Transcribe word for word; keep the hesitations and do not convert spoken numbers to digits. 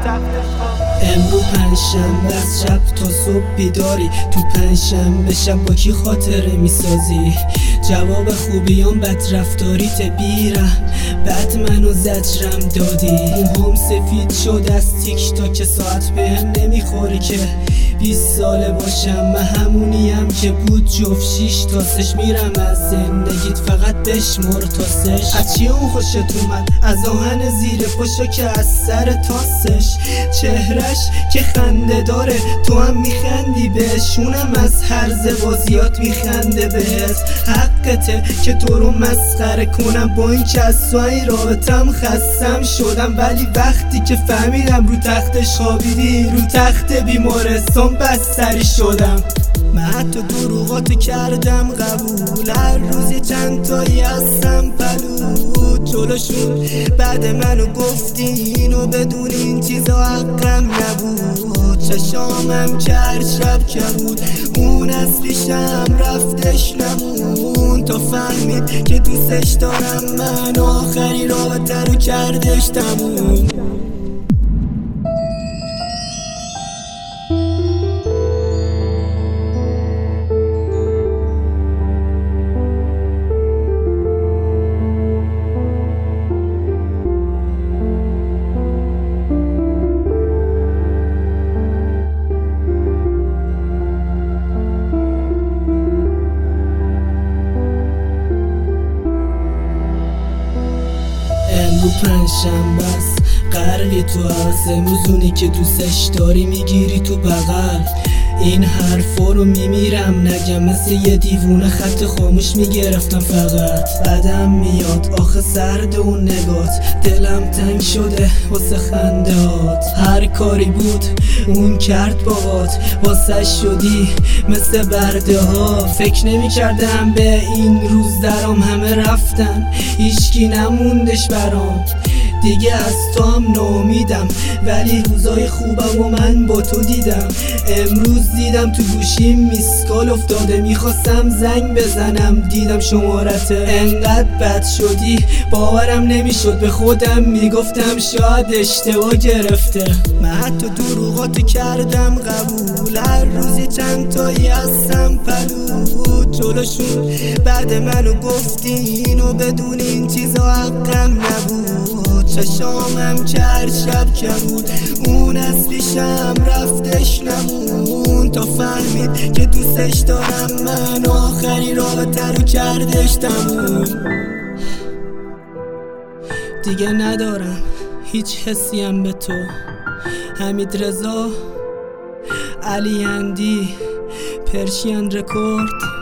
امرو پنجشنبه از شب تا صبح بیداری، تو پنجشنبه شب با کی خاطره میسازی؟ جواب خوبیام بد رفتاریت بیرم، بعد منو زجرم دادی. موهام سفید شد از تیک تاک ساعت بهم نمیخوره که بیست ساله باشم، من همونیم که بود جفت شیش تاسش. میرم از زندگیت فقط بشمار تاسش. از چی اون خوشت اومد؟ از آهن زیر پشا که از سر تاسش، چهرش که خنده داره تو هم میخندی بهش، اونم از هر زبازیات میخنده بهت. حقته که تو رو مسخره کنم، با این که از تو این رابطم خستم شدم، ولی وقتی که فهمیدم رو تختش خوابیدی، رو تخت بیمارستان بستری شدم. من حتی دروغاتو کردم قبول، هر روزی چند تایی هستم پلو جلوشون، بعد منو گفتی اینو بدون این چیزا حقم نبود. چشامم که هر شب کبود، اون از پیشم رفتش نمون، تا فهمید که دوستش دارم من، آخری رابطه رو کردش تموم. امرو پنجشنبه است، غرقی تو از امروزونی که دوستش داری میگیری تو بغل. این حرفا رو میمیرم نگم، مثل یه دیوونه خط خاموش میگرفتم فقط. بعدم میاد آخه سرد اون نگات، دلم تنگ شده واسه خندهات. هر کاری بود اون کرد باهات، واسه شدی مثل برده ها. فکر نمی کردم به این روز درام، همه رفتن هیچکی نموندش برام. دیگه از تو هم نامیدم، ولی روزای خوبم و من با تو دیدم. امروز دیدم تو گوشیم میسکال افتاده، میخواستم زنگ بزنم دیدم شمارته. انقدر بد شدی باورم نمیشد، به خودم میگفتم شاید اشتباه گرفته. من حتی دروغاتو کردم قبول، هر روزی چند تایی هستم پلو جلوشون، بعد منو گفتی اینو بدون این چیزا حقم نبود. چشامم که هر شب کبود، اون از پیشم رفتش نمون، تا فهمید که دوستش دارم من، آخری رابطه رو کردش تموم. دیگه ندارم هیچ حسیم به تو. حمیدرضا، علی اندی، پرشین رکورد.